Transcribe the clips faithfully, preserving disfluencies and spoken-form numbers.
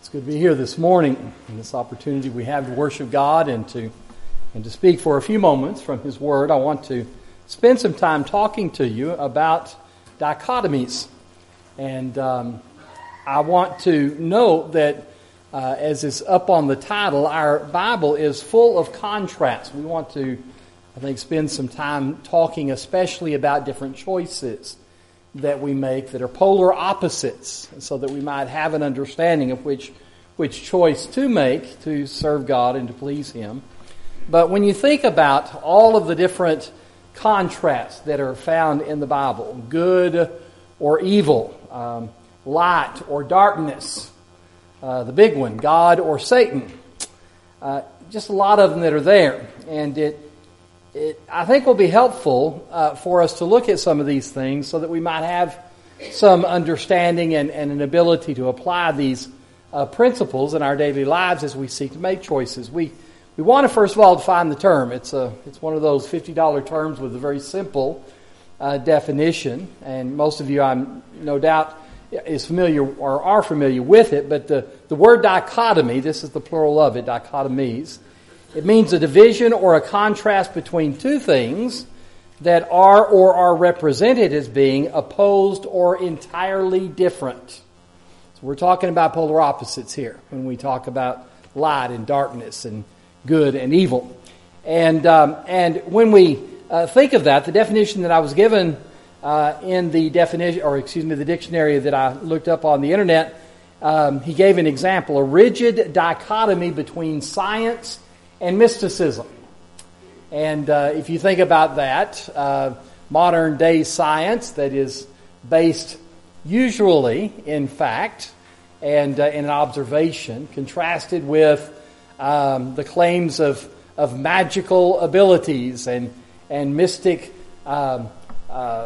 It's good to be here this morning, and this opportunity we have to worship God and to and to speak for a few moments from His Word. I want to spend some time talking to you about dichotomies, and um, I want to note that uh, as is up on the title, our Bible is full of contrasts. We want to, I think, spend some time talking especially about different choices that we make that are polar opposites, so that we might have an understanding of which which choice to make to serve God and to please Him. But when you think about all of the different contrasts that are found in the Bible, good or evil, um, light or darkness, uh, the big one, God or Satan, uh, just a lot of them that are there. And it It, I think will be helpful uh, for us to look at some of these things so that we might have some understanding and, and an ability to apply these uh, principles in our daily lives as we seek to make choices. We we want to first of all define the term. It's a it's one of those fifty dollar terms with a very simple uh, definition, and most of you, I'm no doubt, is familiar or are familiar with it. But the the word dichotomy, this is the plural of it, dichotomies. It means a division or a contrast between two things that are or are represented as being opposed or entirely different. So we're talking about polar opposites here when we talk about light and darkness and good and evil. And um, and when we uh, think of that, the definition that I was given uh, in the definition, or excuse me, the dictionary that I looked up on the internet, um, he gave an example: a rigid dichotomy between science and mysticism. And uh, if you think about that, uh, modern day science that is based usually in fact and uh, in observation, contrasted with um, the claims of of magical abilities and and mystic um, uh,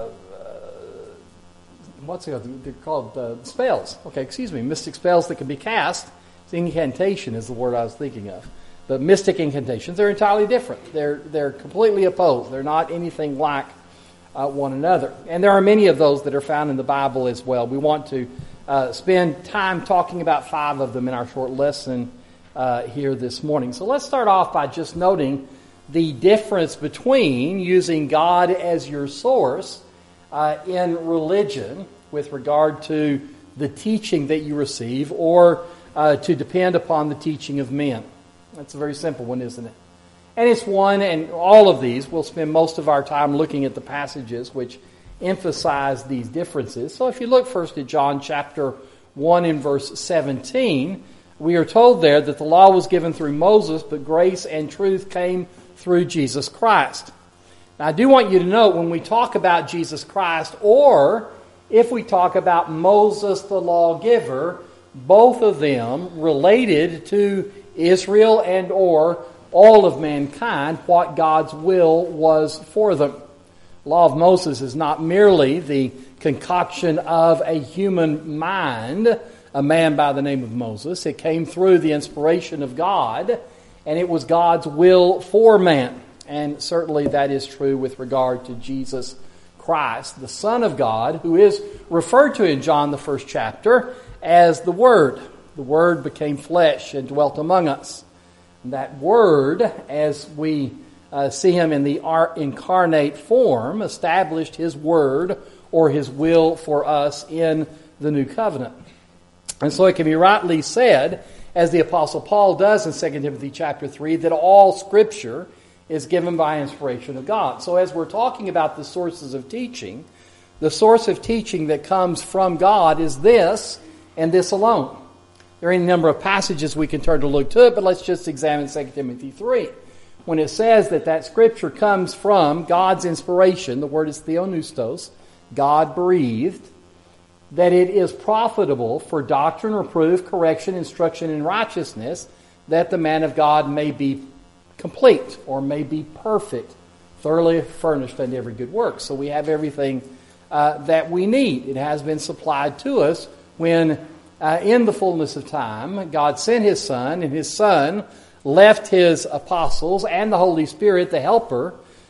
what's it called? They're called uh, spells. Okay, excuse me, mystic spells that can be cast. Incantation is the word I was thinking of. But mystic incantations are entirely different. They're they're completely opposed. They're not anything like uh, one another. And there are many of those that are found in the Bible as well. We want to uh, spend time talking about five of them in our short lesson uh, here this morning. So let's start off by just noting the difference between using God as your source uh, in religion with regard to the teaching that you receive, or uh, to depend upon the teaching of men. That's a very simple one, isn't it? And it's one, and all of these, we'll spend most of our time looking at the passages which emphasize these differences. So if you look first at John chapter one and verse seventeen, we are told there that the law was given through Moses, but grace and truth came through Jesus Christ. Now I do want you to note, when we talk about Jesus Christ, or if we talk about Moses the lawgiver, both of them related to Israel and or all of mankind, what God's will was for them. The law of Moses is not merely the concoction of a human mind, a man by the name of Moses. It came through the inspiration of God, and it was God's will for man. And certainly that is true with regard to Jesus Christ, the Son of God, who is referred to in John the first chapter as the Word. The Word became flesh and dwelt among us. And that Word, as we uh, see Him in the incarnate form, established His Word or His will for us in the New Covenant. And so it can be rightly said, as the Apostle Paul does in Second Timothy chapter three, that all Scripture is given by inspiration of God. So as we're talking about the sources of teaching, the source of teaching that comes from God is this and this alone. There are any number of passages we can turn to look to it, but let's just examine Second Timothy three. When it says that that Scripture comes from God's inspiration, the word is theopneustos, God-breathed, that it is profitable for doctrine, reproof, correction, instruction in righteousness, that the man of God may be complete, or may be perfect, thoroughly furnished unto every good work. So we have everything uh, that we need. It has been supplied to us when Uh, in the fullness of time, God sent His Son, and His Son left His apostles and the Holy Spirit, the Helper,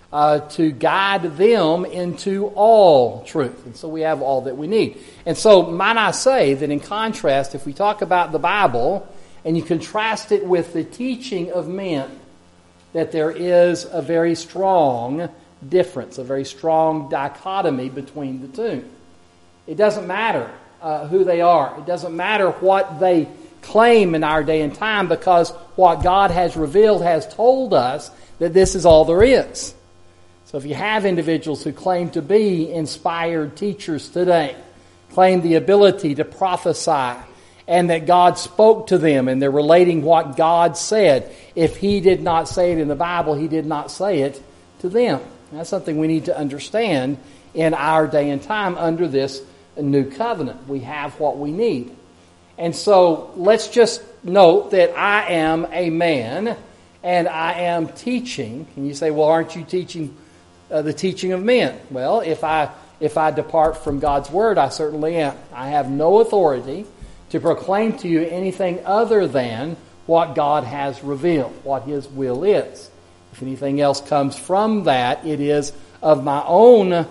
uh, to guide them into all truth. And so we have all that we need. And so might I say that in contrast, if we talk about the Bible and you contrast it with the teaching of men, that there is a very strong difference, a very strong dichotomy between the two. It doesn't matter uh, who they are. It doesn't matter what they claim in our day and time, because what God has revealed has told us that this is all there is. So if you have individuals who claim to be inspired teachers today, claim the ability to prophesy, and that God spoke to them, and they're relating what God said. If He did not say it in the Bible, He did not say it to them. That's something we need to understand in our day and time under this new covenant. We have what we need. And so let's just note that I am a man, and I am teaching. And you say, well, aren't you teaching uh, the teaching of men? Well, if I if I depart from God's Word, I certainly am. I have no authority to proclaim to you anything other than what God has revealed, what His will is. If anything else comes from that, it is of my own uh,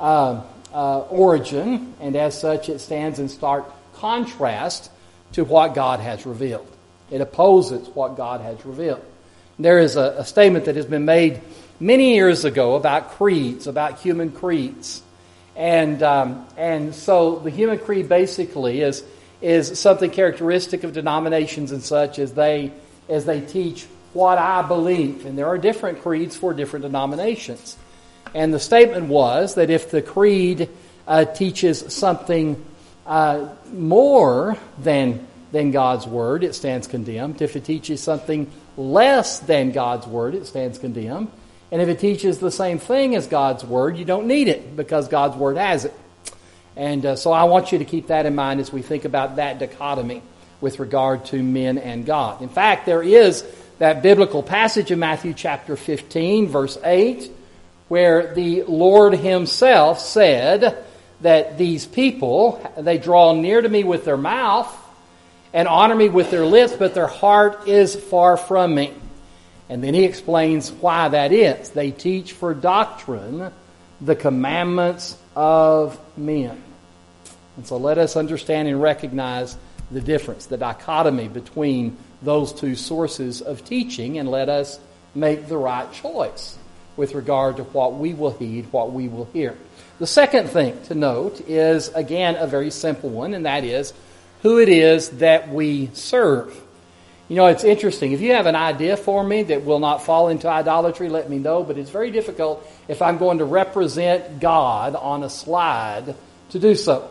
uh, origin, and as such it stands in stark contrast to what God has revealed. It opposes what God has revealed. There is a, a statement that has been made many years ago about creeds, about human creeds. And um, and so the human creed basically is is something characteristic of denominations and such as they as they teach what I believe. And there are different creeds for different denominations. And the statement was that if the creed uh, teaches something uh, more than than God's Word, it stands condemned. If it teaches something less than God's Word, it stands condemned. And if it teaches the same thing as God's Word, you don't need it because God's Word has it. And uh, so I want you to keep that in mind as we think about that dichotomy with regard to men and God. In fact, there is that biblical passage in Matthew chapter fifteen, verse eight, where the Lord Himself said that these people, they draw near to me with their mouth and honor me with their lips, but their heart is far from me. And then He explains why that is. They teach for doctrine the commandments of men. And so let us understand and recognize the difference, the dichotomy between those two sources of teaching, and let us make the right choice with regard to what we will heed, what we will hear. The second thing to note is, again, a very simple one, and that is who it is that we serve. You know, it's interesting. If you have an idea for me that will not fall into idolatry, let me know. But it's very difficult if I'm going to represent God on a slide to do so.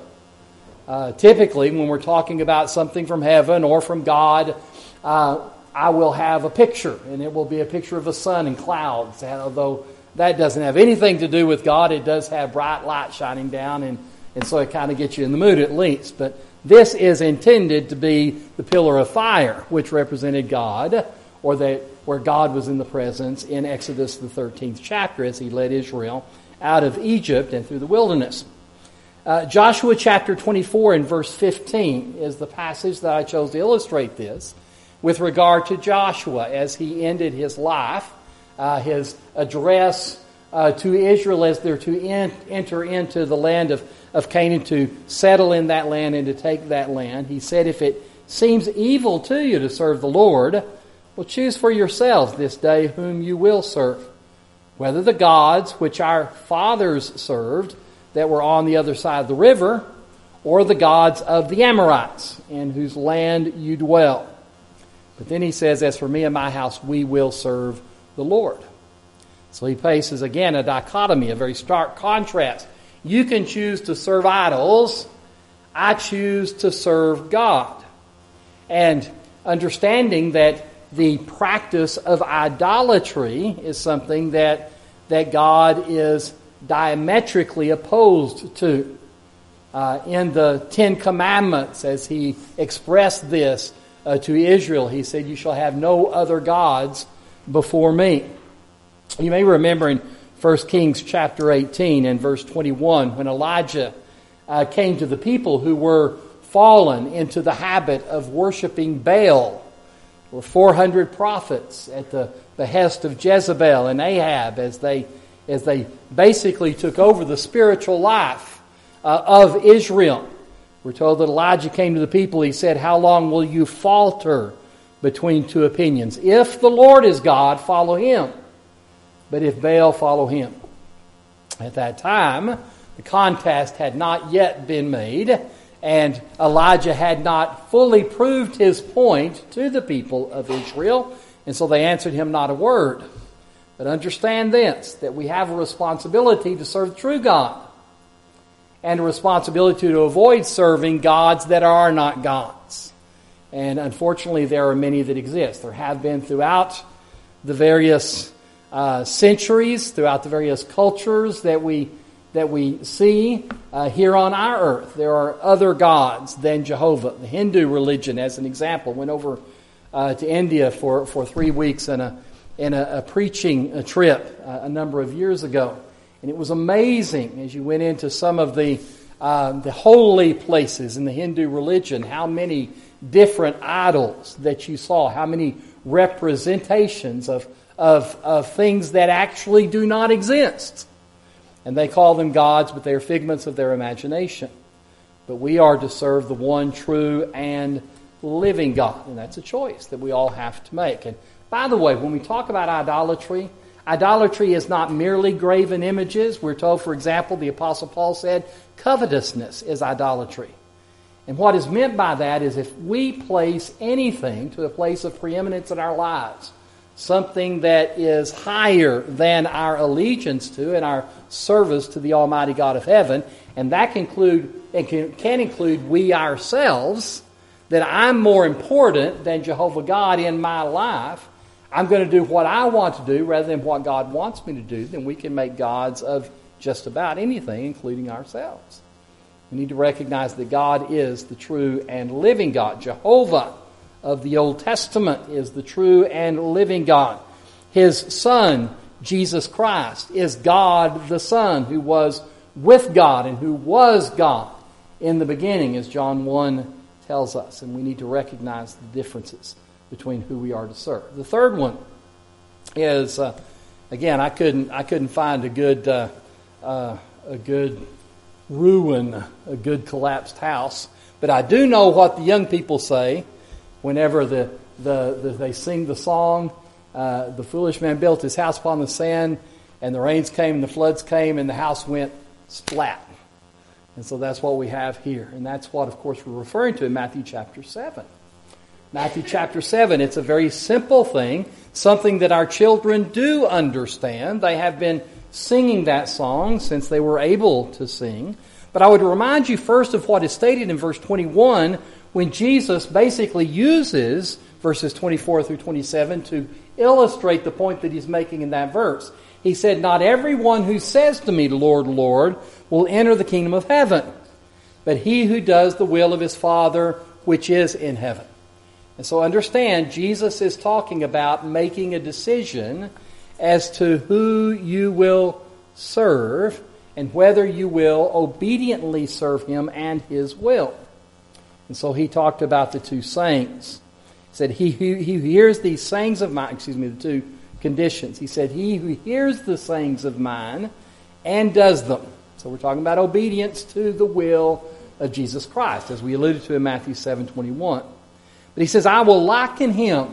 Uh, typically, when we're talking about something from heaven or from God, uh, I will have a picture, and it will be a picture of a sun and clouds. And although that doesn't have anything to do with God, it does have bright light shining down, and, and so it kind of gets you in the mood at least. But this is intended to be the pillar of fire, which represented God, or that where God was in the presence in Exodus the thirteenth chapter as He led Israel out of Egypt and through the wilderness. Uh, Joshua chapter twenty-four and verse fifteen is the passage that I chose to illustrate this with regard to Joshua as he ended his life, uh, his address uh, to Israel as they're to in, enter into the land of of Canaan, to settle in that land and to take that land. He said, if it seems evil to you to serve the Lord, well, choose for yourselves this day whom you will serve, whether the gods which our fathers served that were on the other side of the river, or the gods of the Amorites in whose land you dwell. But then he says, as for me and my house, we will serve the Lord. So he places again a dichotomy, a very stark contrast. You can choose to serve idols. I choose to serve God. And understanding that the practice of idolatry is something that, that God is diametrically opposed to. Uh, in the Ten Commandments, as He expressed this uh, to Israel, He said, you shall have no other gods before me. You may remember in First Kings chapter eighteen and verse twenty-one, when Elijah uh, came to the people who were fallen into the habit of worshiping Baal. There were four hundred prophets at the behest of Jezebel and Ahab as they as they basically took over the spiritual life uh, of Israel. We're told that Elijah came to the people. He said, "How long will you falter between two opinions? If the Lord is God, follow him. But if Baal, follow him." At that time, the contest had not yet been made, and Elijah had not fully proved his point to the people of Israel, and so they answered him not a word. But understand this, that we have a responsibility to serve the true God, and a responsibility to avoid serving gods that are not gods. And unfortunately, there are many that exist. There have been throughout the various uh, centuries, throughout the various cultures that we that we see uh, here on our earth. There are other gods than Jehovah. The Hindu religion, as an example, went over uh, to India for, for three weeks in a in a, a preaching a trip uh, a number of years ago. And it was amazing as you went into some of the uh, the holy places in the Hindu religion, how many different idols that you saw, how many representations of, of, of things that actually do not exist. And they call them gods, but they are figments of their imagination. But we are to serve the one true and living God. And that's a choice that we all have to make. And by the way, when we talk about idolatry, idolatry is not merely graven images. We're told, for example, the Apostle Paul said, covetousness is idolatry. And what is meant by that is if we place anything to a place of preeminence in our lives, something that is higher than our allegiance to and our service to the Almighty God of heaven, and that can include, and can, can include we ourselves, that I'm more important than Jehovah God in my life, I'm going to do what I want to do rather than what God wants me to do, then we can make gods of just about anything, including ourselves. We need to recognize that God is the true and living God. Jehovah of the Old Testament is the true and living God. His Son, Jesus Christ, is God the Son, who was with God and who was God in the beginning, as John one tells us. And we need to recognize the differences between who we are to serve. The third one is, uh, again, I couldn't I couldn't find a good uh, uh, a good ruin, a good collapsed house, but I do know what the young people say whenever the the, the they sing the song. Uh, the foolish man built his house upon the sand, and the rains came, and the floods came, and the house went splat. And so that's what we have here, and that's what, of course, we're referring to in Matthew chapter seven. Matthew chapter seven, it's a very simple thing, something that our children do understand. They have been singing that song since they were able to sing. But I would remind you first of what is stated in verse twenty-one, when Jesus basically uses verses twenty-four through twenty-seven to illustrate the point that he's making in that verse. He said, "Not everyone who says to me, 'Lord, Lord,' will enter the kingdom of heaven, but he who does the will of his Father which is in heaven." And so understand, Jesus is talking about making a decision as to who you will serve and whether you will obediently serve him and his will. And so he talked about the two sayings. He said, he who he hears these sayings of mine, excuse me, the two conditions. He said, he who hears the sayings of mine and does them. So we're talking about obedience to the will of Jesus Christ, as we alluded to in Matthew seven twenty-one. But he says, I will liken him.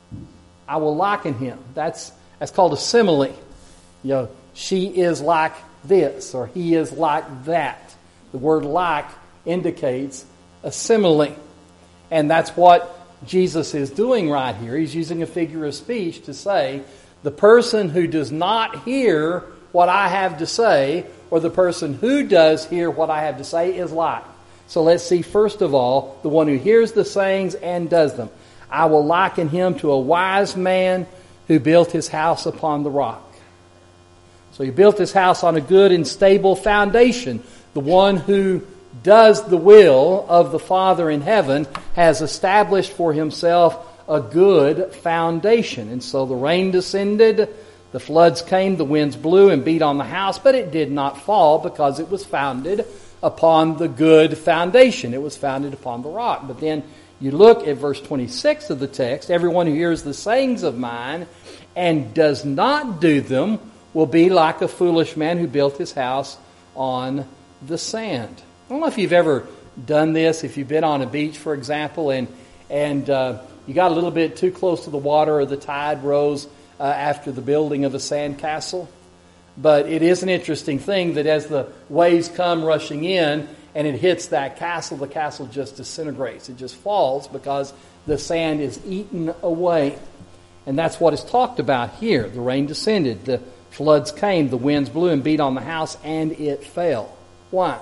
I will liken him. That's that's called a simile. You know, she is like this, or he is like that. The word like indicates a simile. And that's what Jesus is doing right here. He's using a figure of speech to say, the person who does not hear what I have to say, or the person who does hear what I have to say, is like. So let's see, first of all, the one who hears the sayings and does them. I will liken him to a wise man who built his house upon the rock. So he built his house on a good and stable foundation. The one who does the will of the Father in heaven has established for himself a good foundation. And so the rain descended, the floods came, the winds blew and beat on the house, but it did not fall because it was founded upon the good foundation. It was founded upon the rock. But then you look at verse twenty-six of the text, everyone who hears the sayings of mine and does not do them will be like a foolish man who built his house on the sand. I don't know if you've ever done this, if you've been on a beach, for example, and and uh, you got a little bit too close to the water or the tide rose uh, after the building of a sand castle. But it is an interesting thing that as the waves come rushing in and it hits that castle, the castle just disintegrates. It just falls because the sand is eaten away. And that's what is talked about here. The rain descended, the floods came, the winds blew and beat on the house, and it fell. Why?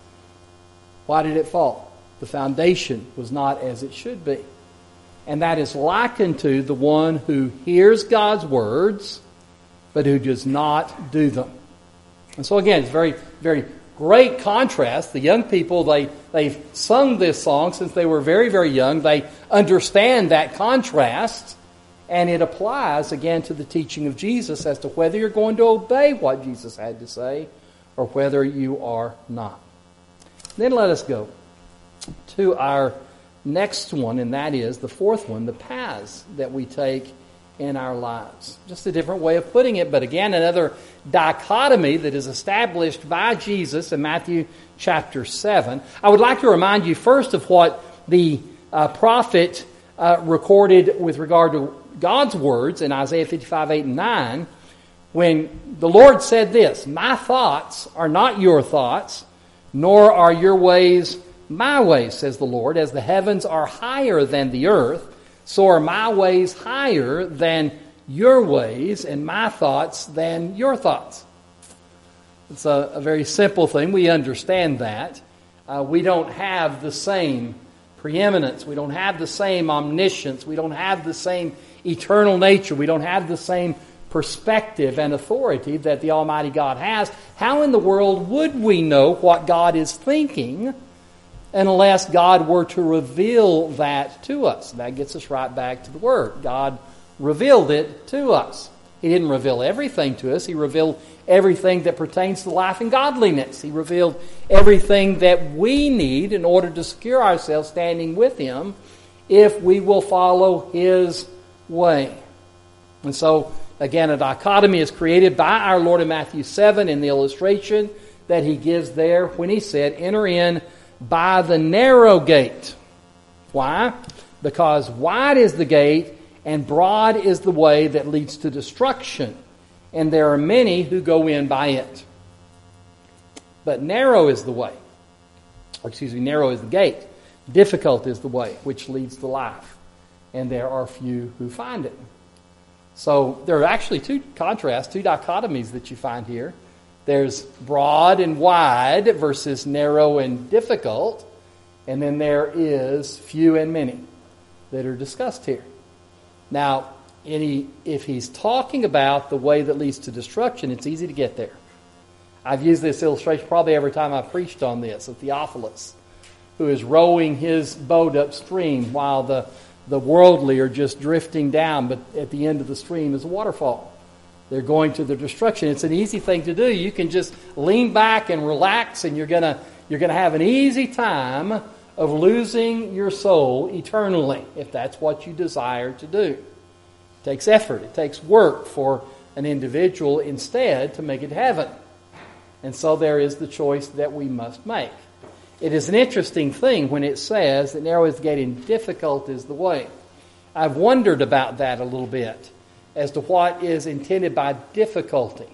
Why did it fall? The foundation was not as it should be. And that is likened to the one who hears God's words, but who does not do them. And so again, it's very, very great contrast. The young people, they, they've sung this song since they were very, very young. They understand that contrast. And it applies, again, to the teaching of Jesus as to whether you're going to obey what Jesus had to say or whether you are not. Then let us go to our next one, and that is the fourth one, the paths that we take in our lives. Just a different way of putting it, but again, another dichotomy that is established by Jesus in Matthew chapter seven. I would like to remind you first of what the uh, prophet uh, recorded with regard to God's words in Isaiah fifty-five, eight and nine, when the Lord said this, "My thoughts are not your thoughts, nor are your ways my ways, says the Lord. As the heavens are higher than the earth, so are my ways higher than your ways, and my thoughts than your thoughts." It's a, a very simple thing. We understand that. Uh, we don't have the same preeminence. We don't have the same omniscience. We don't have the same eternal nature. We don't have the same perspective and authority that the Almighty God has. How in the world would we know what God is thinking unless God were to reveal that to us? That gets us right back to the Word. God revealed it to us. He didn't reveal everything to us. He revealed everything that pertains to life and godliness. He revealed everything that we need in order to secure ourselves standing with Him if we will follow His way. And so, again, a dichotomy is created by our Lord in Matthew seven in the illustration that He gives there when He said, "Enter in by the narrow gate." Why? Because wide is the gate and broad is the way that leads to destruction, and there are many who go in by it. But narrow is the way, or excuse me, narrow is the gate. Difficult is the way which leads to life, and there are few who find it. So there are actually two contrasts, two dichotomies that you find here. There's broad and wide versus narrow and difficult. And then there is few and many that are discussed here. Now, any, if he's talking about the way that leads to destruction, it's easy to get there. I've used this illustration probably every time I've preached on this, of Theophilus, who is rowing his boat upstream while the, the worldly are just drifting down, but at the end of the stream is a waterfall. They're going to their destruction. It's an easy thing to do. You can just lean back and relax, and you're gonna you're gonna have an easy time of losing your soul eternally, if that's what you desire to do. It takes effort. It takes work for an individual instead to make it heaven. And so there is the choice that we must make. It is an interesting thing when it says that narrow is the gate and difficult is the way. I've wondered about that a little bit as to what is intended by difficulty.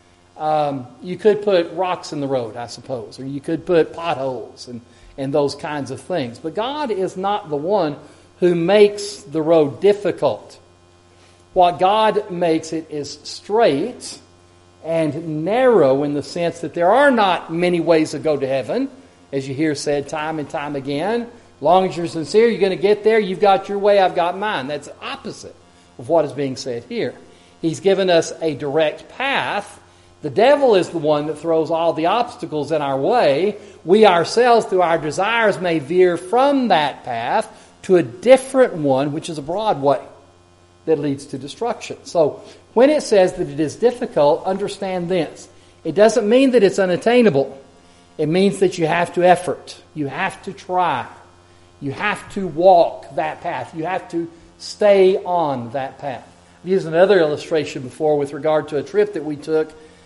Um, you could put rocks in the road, I suppose, or you could put potholes and, and those kinds of things. But God is not the one who makes the road difficult. What God makes it is straight and narrow in the sense that there are not many ways to go to heaven, as you hear said time and time again. As long as you're sincere, you're going to get there. You've got your way, I've got mine. That's the opposite of what is being said here. He's given us a direct path. The devil is the one that throws all the obstacles in our way. We ourselves, through our desires, may veer from that path to a different one, which is a broad way that leads to destruction. So when it says that it is difficult, understand this. It doesn't mean that it's unattainable. It means that you have to effort. You have to try. You have to walk that path. You have to stay on that path. I've used another illustration before with regard to a trip that we took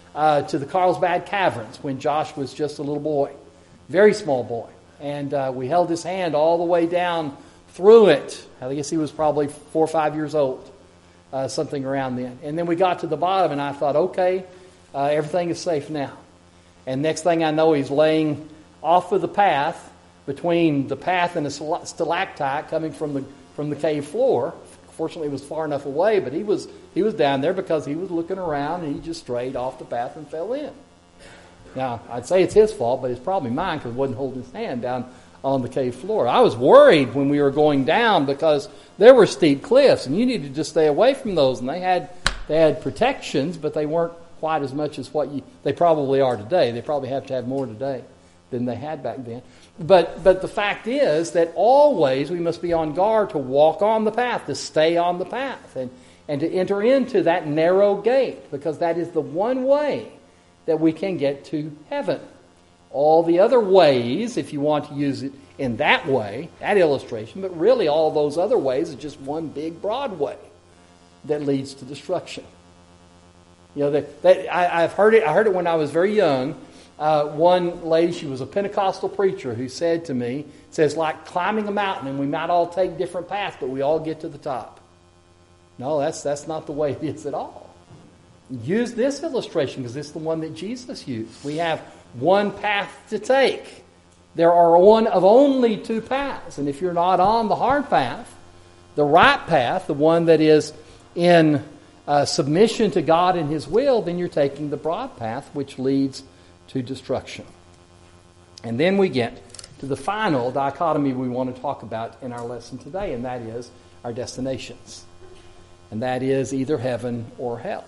uh, to the Carlsbad Caverns when Josh was just a little boy, very small boy. And uh, we held his hand all the way down through it. I guess he was probably four or five years old, uh, something around then. And then we got to the bottom, and I thought, okay, uh, everything is safe now. And next thing I know, he's laying off of the path, between the path and the stalactite coming from the from the cave floor. Fortunately, it was far enough away, but he was he was down there because he was looking around, and he just strayed off the path and fell in. Now, I'd say it's his fault, but it's probably mine because he wasn't holding his hand down on the cave floor. I was worried when we were going down because there were steep cliffs, and you needed to stay away from those. And they had they had protections, but they weren't quite as much as what you, they probably are today. They probably have to have more today than they had back then. But but the fact is that always we must be on guard to walk on the path, to stay on the path, and, and to enter into that narrow gate, because that is the one way that we can get to heaven. All the other ways, if you want to use it in that way, that illustration, but really all those other ways is just one big broad way that leads to destruction. You know, that, that I, I've heard it. I heard it when I was very young. Uh, one lady, she was a Pentecostal preacher, who said to me, says, like climbing a mountain, and we might all take different paths, but we all get to the top. No, that's that's not the way it is at all. Use this illustration because it's the one that Jesus used. We have one path to take. There are one of only two paths, and if you're not on the hard path, the right path, the one that is in uh, submission to God and His will, then you're taking the broad path, which leads to destruction. And then we get to the final dichotomy we want to talk about in our lesson today, and that is our destinations. And that is either heaven or hell.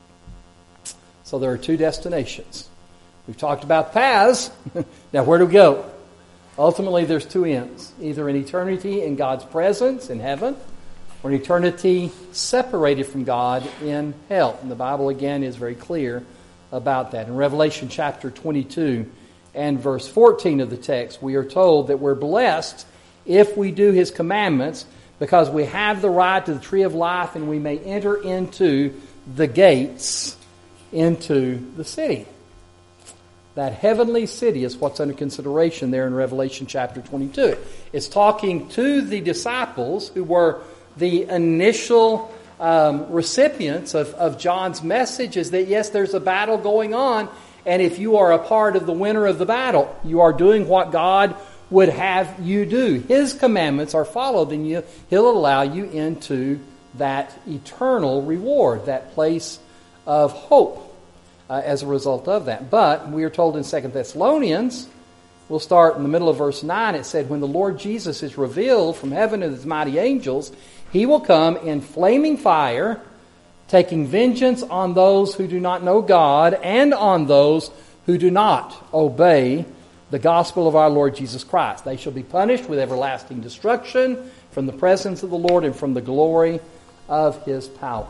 So there are two destinations. We've talked about paths. Now where do we go? Ultimately there's two ends. Either an eternity in God's presence in heaven, or an eternity separated from God in hell. And the Bible again is very clear about that. In Revelation chapter twenty-two and verse fourteen of the text, we are told that we're blessed if we do His commandments, because we have the right to the tree of life, and we may enter into the gates into the city. That heavenly city is what's under consideration there in Revelation chapter twenty-two. It's talking to the disciples who were the initial Um, recipients of, of John's message, is that yes, there's a battle going on, and if you are a part of the winner of the battle, you are doing what God would have you do. His commandments are followed, and you, He'll allow you into that eternal reward, that place of hope uh, as a result of that. But we are told in Second Thessalonians, we'll start in the middle of verse nine, it said, when the Lord Jesus is revealed from heaven and His mighty angels, He will come in flaming fire, taking vengeance on those who do not know God and on those who do not obey the gospel of our Lord Jesus Christ. They shall be punished with everlasting destruction from the presence of the Lord and from the glory of His power.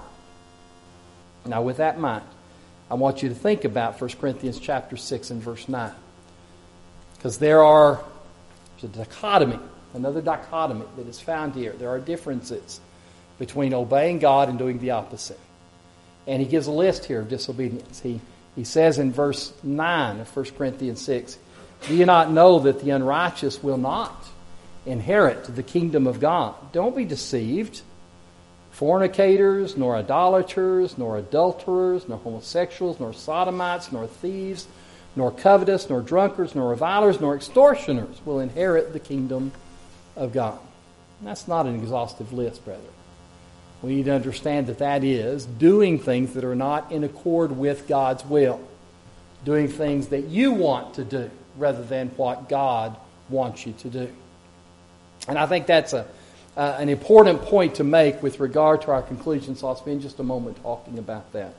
Now with that in mind, I want you to think about First Corinthians chapter six and verse nine. Because there are there's a dichotomy. Another dichotomy that is found here. There are differences between obeying God and doing the opposite. And he gives a list here of disobedience. He, he says in verse nine of First Corinthians six, do you not know that the unrighteous will not inherit the kingdom of God? Don't be deceived. Fornicators, nor idolaters, nor adulterers, nor homosexuals, nor sodomites, nor thieves, nor covetous, nor drunkards, nor revilers, nor extortioners will inherit the kingdom of God. And that's not an exhaustive list, brethren. We need to understand that that is doing things that are not in accord with God's will. Doing things that you want to do rather than what God wants you to do. And I think that's a uh, an important point to make with regard to our conclusion, so I'll spend just a moment talking about that.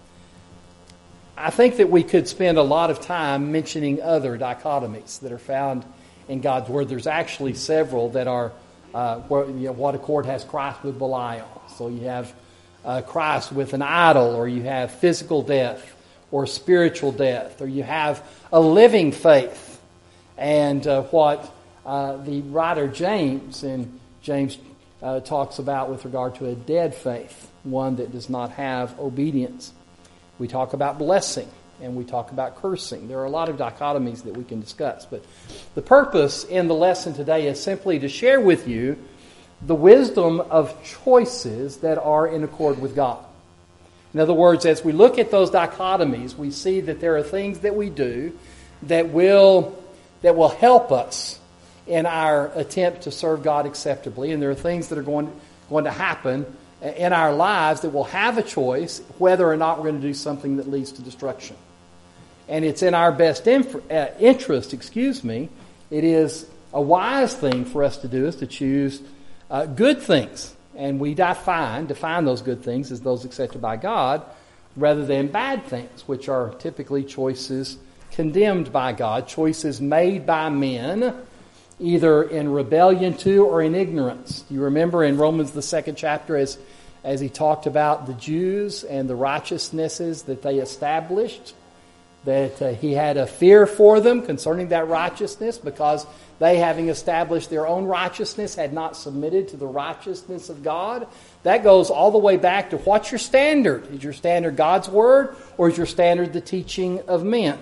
I think that we could spend a lot of time mentioning other dichotomies that are found in God's Word. There's actually several that are, uh, where, you know, what accord has Christ with Belial. So you have uh, Christ with an idol, or you have physical death, or spiritual death, or you have a living faith. And uh, what uh, the writer James, in James uh, talks about with regard to a dead faith, one that does not have obedience. We talk about blessing and we talk about cursing. There are a lot of dichotomies that we can discuss. But the purpose in the lesson today is simply to share with you the wisdom of choices that are in accord with God. In other words, as we look at those dichotomies, we see that there are things that we do that will, that will help us in our attempt to serve God acceptably. And there are things that are going, going to happen in our lives that will have a choice whether or not we're going to do something that leads to destruction. And it's in our best inf- uh, interest, excuse me, it is a wise thing for us to do is to choose uh, good things. And we define, define those good things as those accepted by God rather than bad things, which are typically choices condemned by God, choices made by men, either in rebellion to or in ignorance. You remember in Romans, the second chapter, as, as he talked about the Jews and the righteousnesses that they established, that uh, he had a fear for them concerning that righteousness because they, having established their own righteousness, had not submitted to the righteousness of God. That goes all the way back to what's your standard? Is your standard God's Word, or is your standard the teaching of men?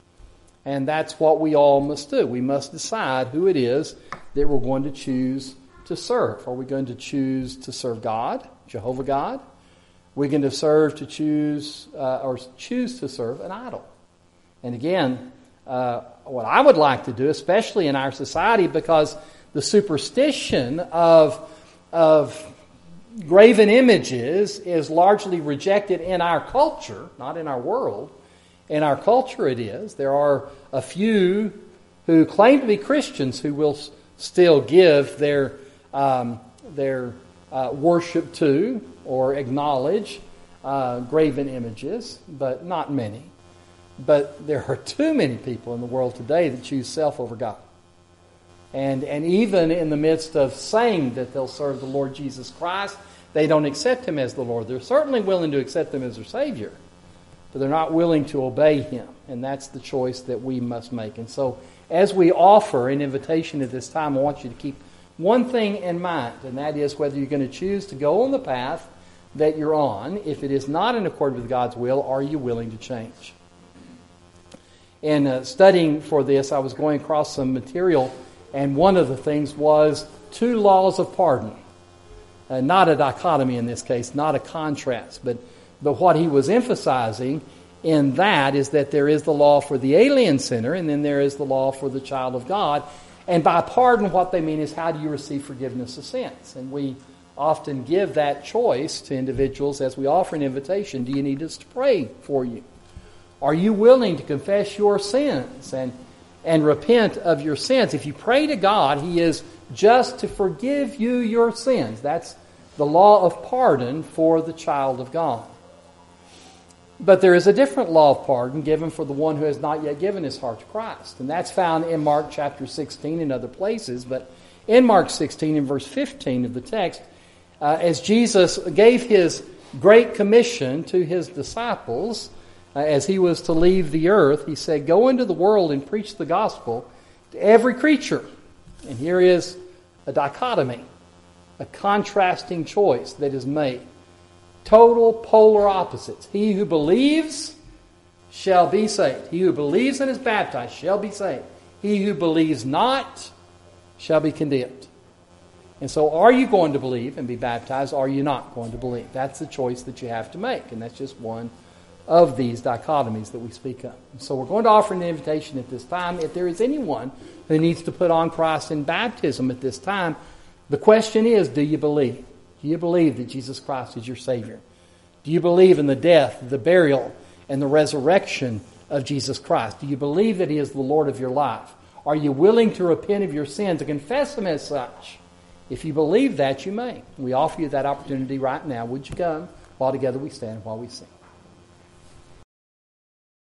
And that's what we all must do. We must decide who it is that we're going to choose to serve. Are we going to choose to serve God, Jehovah God? We're going to serve to choose, uh, or choose to serve an idol. And again, uh, what I would like to do, especially in our society, because the superstition of, of graven images is largely rejected in our culture, not in our world. In our culture it is. There are a few who claim to be Christians who will s- still give their, um, their uh, worship to or acknowledge uh, graven images, but not many. But there are too many people in the world today that choose self over God. And, and even in the midst of saying that they'll serve the Lord Jesus Christ, they don't accept Him as the Lord. They're certainly willing to accept Him as their Savior, but they're not willing to obey Him. And that's the choice that we must make. And so as we offer an invitation at this time, I want you to keep one thing in mind, and that is whether you're going to choose to go on the path that you're on. If it is not in accord with God's will, are you willing to change? In uh, studying for this, I was going across some material, and one of the things was two laws of pardon. Uh, not a dichotomy in this case, not a contrast, but, but what he was emphasizing in that is that there is the law for the alien sinner, and then there is the law for the child of God. And by pardon, what they mean is how do you receive forgiveness of sins? And we often give that choice to individuals as we offer an invitation. Do you need us to pray for you? Are you willing to confess your sins and, and repent of your sins? If you pray to God, He is just to forgive you your sins. That's the law of pardon for the child of God. But there is a different law of pardon given for the one who has not yet given his heart to Christ. And that's found in Mark chapter sixteen and other places. But in Mark sixteen and verse fifteen of the text, uh, as Jesus gave His great commission to His disciples, Uh, as He was to leave the earth, He said, go into the world and preach the gospel to every creature. And here is a dichotomy, a contrasting choice that is made. Total polar opposites. He who believes shall be saved. He who believes and is baptized shall be saved. He who believes not shall be condemned. And so are you going to believe and be baptized, or are you not going to believe? That's the choice that you have to make, and that's just one of these dichotomies that we speak of. So we're going to offer an invitation at this time. If there is anyone who needs to put on Christ in baptism at this time, the question is, do you believe? Do you believe that Jesus Christ is your Savior? Do you believe in the death, the burial, and the resurrection of Jesus Christ? Do you believe that He is the Lord of your life? Are you willing to repent of your sins, to confess them as such? If you believe that, you may. We offer you that opportunity right now. Would you come while together we stand, while we sing?